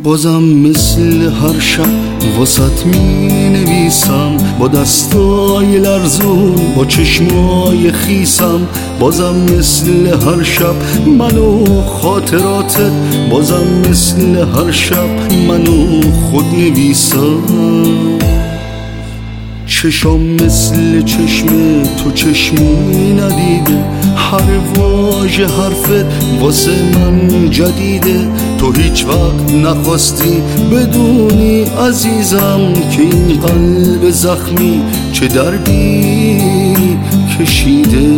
بازم مثل هر شب واسط می نویسم، با دستای لرزون با چشمای خیسم. بازم مثل هر شب منو خاطراتت، بازم مثل هر شب منو خود نویسم. چشام مثل چشم تو چشمی ندیده، هر واژه حرفت واسه من جدیده. تو هیچ وقت نخواستی بدونی عزیزم که این قلب زخمی چه دردی کشیده.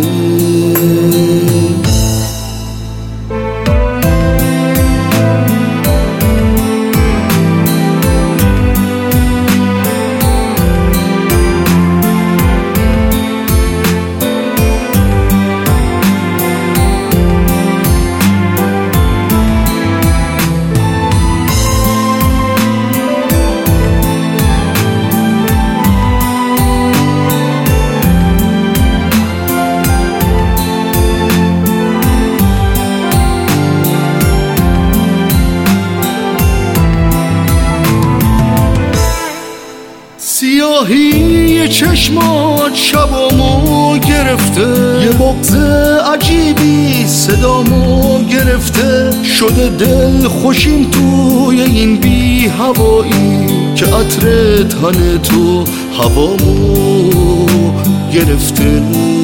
سیاهی چشمات شبامو گرفته، یه بغض عجیبی صدامو گرفته. شده دل خوشیم توی این بی هوایی که عطر تن تو هوامو گرفته.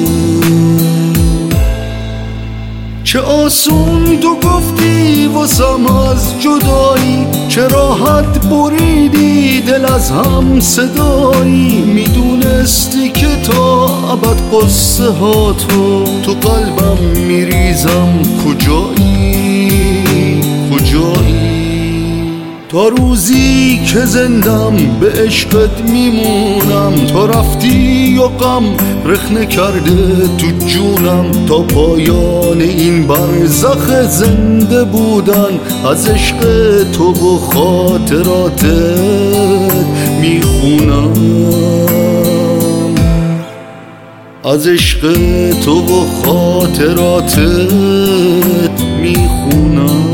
چه آسون تو گفتی واسم از جدایی، چه راحت بریدی دل از هم صدایی. میدونستی که تا ابد قصه ها تو قلبم میریزم. کجایی کجایی؟ تا روزی که زندم به عشقت میمونم. تا رفتی و غم رخنه کرده تو جونم. تا پایان این برزخ زنده بودن از عشق تو و خاطراتت میخونم. از عشق تو و خاطراتت میخونم.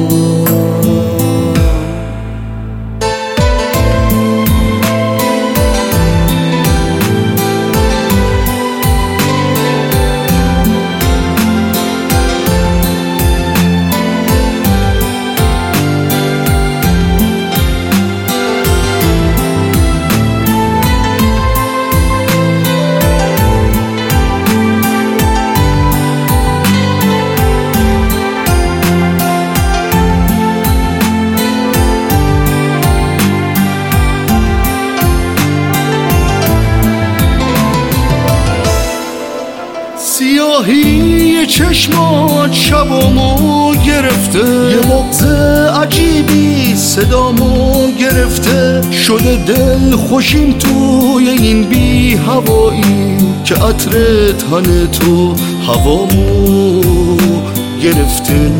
سیاهی چشمات شبامو گرفته، یه بغض عجیبی صدامو گرفته. شده دل خوشیم توی این بی هوایی که عطر تن تو هوامو گرفته.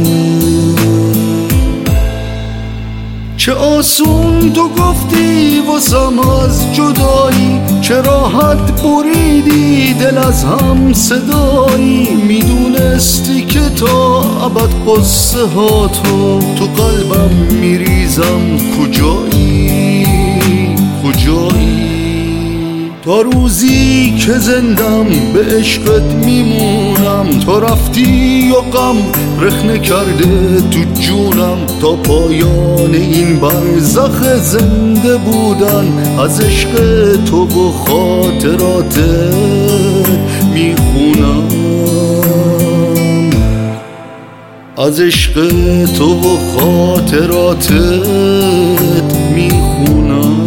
چه آسون تو گفتی واسم از جدایی، چه راحت بریدی دل از هم صدایی. میدونستی که تا ابد قصه ها تو قلبم میریزم. کجایی کجایی؟ تا روزی که زندم به عشقت میمونم. تا رفتی و غم رخنه کرده تو جونم. تا پایان این برزخ زنده بودن از عشق تو و خاطراتت میخونم. از عشق تو و خاطراتت میخونم.